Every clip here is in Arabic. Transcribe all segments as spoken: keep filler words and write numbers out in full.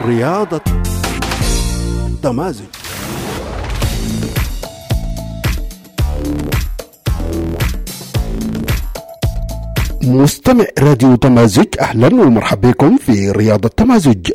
رياضة تمازج. مستمع راديو تمازج، أهلا ومرحبا بكم في رياضة تمازج.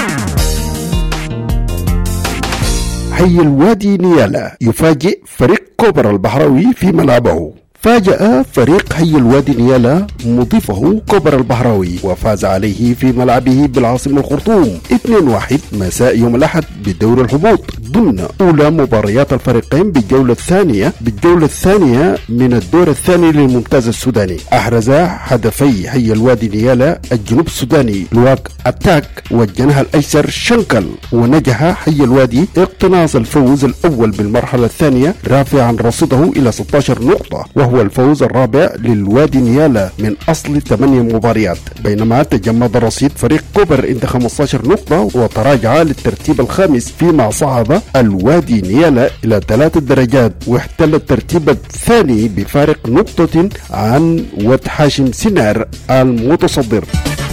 حي الوادي نيالا يفاجئ فريق كوبرا البحراوي في ملعبه. فاجأ فريق حي الوادي نيالا مضيفه كوبرا البحراوي وفاز عليه في ملعبه بالعاصمة الخرطوم اثنين واحد مساء يوم الأحد بدور الهبوط ضمن أولى مباريات الفريقين بالجولة الثانية بالجولة الثانية من الدور الثاني للممتاز السوداني. أحرز هدفي حي الوادي نيالا الجنوب السوداني لواك أتاك والجناح الأيسر شنكل، ونجح حي الوادي اقتناص الفوز الأول بالمرحلة الثانية رافعا رصيده إلى ستة عشر نقطة، وهو الفوز الرابع للوادي نيالا من أصل ثمانية مباريات، بينما تجمد رصيد فريق كوبر عند خمسة عشر نقطة وتراجع للترتيب الخامس، فيما صعد الوادي نيالا إلى ثلاث درجات واحتل الترتيب الثاني بفارق نقطة عن واد حاشم سنار المتصدر.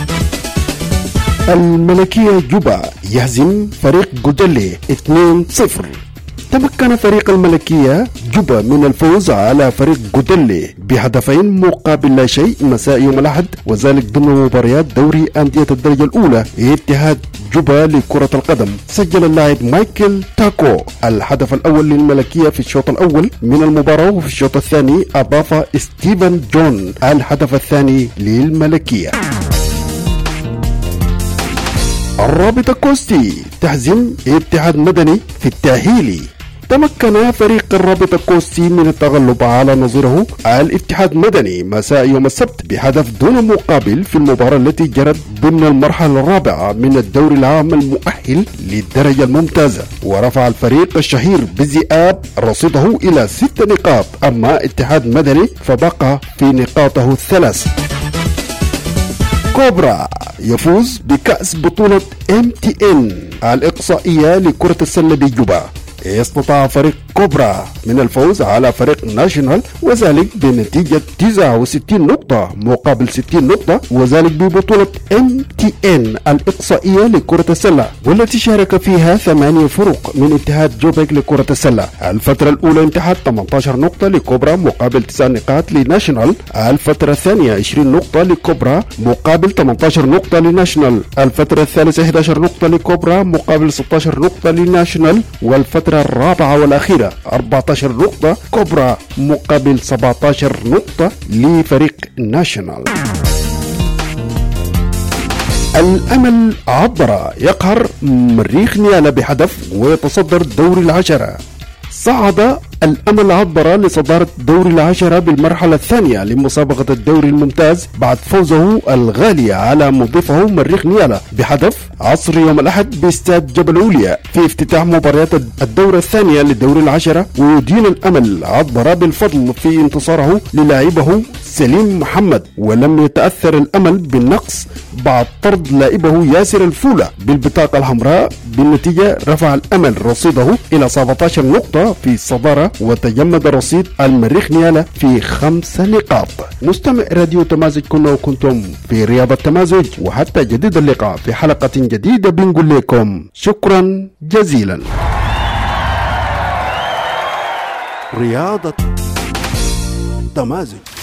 الملكية جوبا يهزم فريق جودلي اثنين صفر. تمكن فريق الملكية جوبا من الفوز على فريق جودلي بهدفين مقابل لا شيء مساء يوم الأحد، وذلك ضمن مباريات دوري أندية الدرجة الأولى اتحاد جوبا لكرة القدم. سجل اللاعب مايكل تاكو الهدف الأول للملكية في الشوط الأول من المباراة، وفي الشوط الثاني أضاف ستيفن جون الهدف الثاني للملكية. الرابطة كوستي تهزم اتحاد مدني في التأهيلي. تمكن فريق الرابطة كوستي من التغلب على نظيره الاتحاد مدني مساء يوم السبت بهدف دون مقابل في المباراة التي جرت ضمن المرحلة الرابعة من الدوري العام المؤهل للدرجة الممتازة، ورفع الفريق الشهير بالذئاب رصيده إلى ست نقاط، أما اتحاد مدني فبقى في نقاطه الثلاث. كوبرا يفوز بكأس بطولة ام تي ان الإقصائية لكرة السلة بجوبا. استطاع فريق كوبرا من الفوز على فريق ناشونال وذلك بنتيجة تسعة وستين نقطة مقابل ستين نقطة، وذلك ببطولة ام تي ان الإقصائية لكرة السلة، والتي شارك فيها ثمانية فرق من اتحاد جوبيك لكرة السلة. الفترة الأولى انتهت ثمانية عشر نقطة لكوبرا مقابل تسع نقاط لناشونال. الفترة الثانية عشرين نقطة لكوبرا مقابل ثمانية عشر نقطة لناشونال. الفترة الثالثة إحدى عشرة نقطة لكوبرا مقابل ستة عشر نقطة لناشونال. والفترة الرابعة والأخيرة أربعة عشر نقطة كوبرا مقابل سبعة عشر نقطة لفريق ناشونال. الأمل عبر يقهر مريخ نيالا بهدف ويتصدر دوري العشرة. صعد الأمل عبر لصدارة دوري العشرة بالمرحلة الثانية لمسابقة الدوري الممتاز بعد فوزه الغالي على مضيفه مريخ نيالا بهدف عصر يوم الأحد باستاد جبل عليا في افتتاح مباريات الدورة الثانية لدوري العشرة. ويدين الأمل عبر بالفضل في انتصاره للاعبه سليم محمد، ولم يتأثر الأمل بالنقص بعد طرد لاعبه ياسر الفولة بالبطاقة الحمراء. بالنتيجة رفع الأمل رصيده إلى سبعة عشر نقطة في الصدارة، وتجمد رصيد المريخ نيالا في خمس نقاط. مستمع راديو تمازج، كنا وكنتم في رياضة تمازج، وحتى جديد اللقاء في حلقة جديدة بنقول لكم شكرا جزيلا. رياضة تمازج.